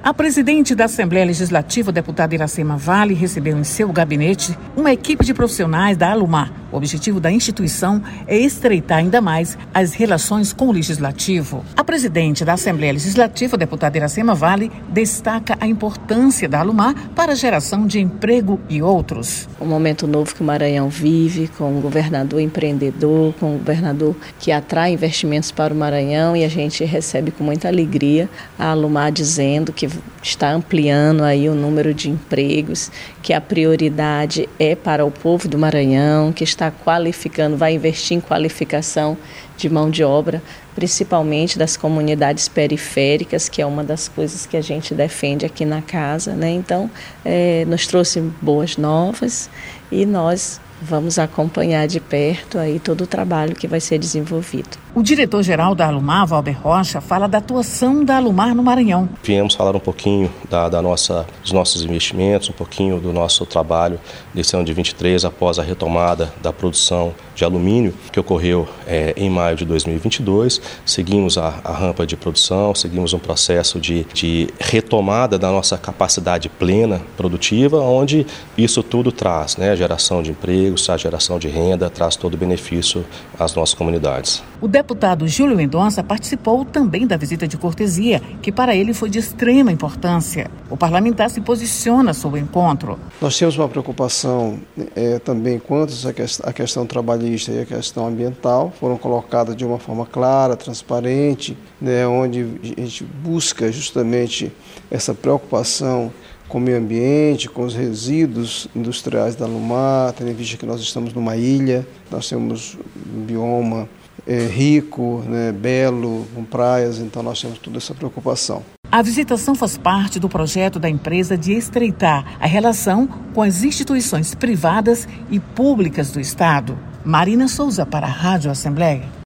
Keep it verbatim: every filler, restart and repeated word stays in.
A presidente da Assembleia Legislativa, deputada Iracema Vale, recebeu em seu gabinete uma equipe de profissionais da Alumar. O objetivo da instituição é estreitar ainda mais as relações com o Legislativo. A presidente da Assembleia Legislativa, deputada Iracema Vale, destaca a importância da Alumar para a geração de emprego e outros. Um momento novo que o Maranhão vive, com um governador empreendedor, com um governador que atrai investimentos para o Maranhão, e a gente recebe com muita alegria a Alumar dizendo que está ampliando aí o número de empregos, que a prioridade é para o povo do Maranhão, que está qualificando, vai investir em qualificação de mão de obra, principalmente das comunidades periféricas, que é uma das coisas que a gente defende aqui na casa, né? Então, é, nos trouxe boas novas e nós vamos acompanhar de perto aí todo o trabalho que vai ser desenvolvido. O diretor-geral da Alumar, Valber Rocha, fala da atuação da Alumar no Maranhão. Viemos falar um pouquinho da, da nossa, dos nossos investimentos, um pouquinho do nosso trabalho desse ano de vinte e três, após a retomada da produção de alumínio, que ocorreu é, em maio de dois mil e vinte e dois. Seguimos a, a rampa de produção, seguimos um processo de, de retomada da nossa capacidade plena produtiva, onde isso tudo traz, né, geração de empregos, a geração de renda, traz todo o benefício às nossas comunidades. O deputado Júlio Mendonça participou também da visita de cortesia, que para ele foi de extrema importância. O parlamentar se posiciona sobre o encontro. Nós temos uma preocupação é, também quanto à questão trabalhista e a questão ambiental, foram colocadas de uma forma clara, transparente, né, onde a gente busca justamente essa preocupação com o meio ambiente, com os resíduos industriais da Alumar, tendo em vista que nós estamos numa ilha, nós temos um bioma é, rico, né, belo, com praias, então nós temos toda essa preocupação. A visitação faz parte do projeto da empresa de estreitar a relação com as instituições privadas e públicas do Estado. Marina Souza para a Rádio Assembleia.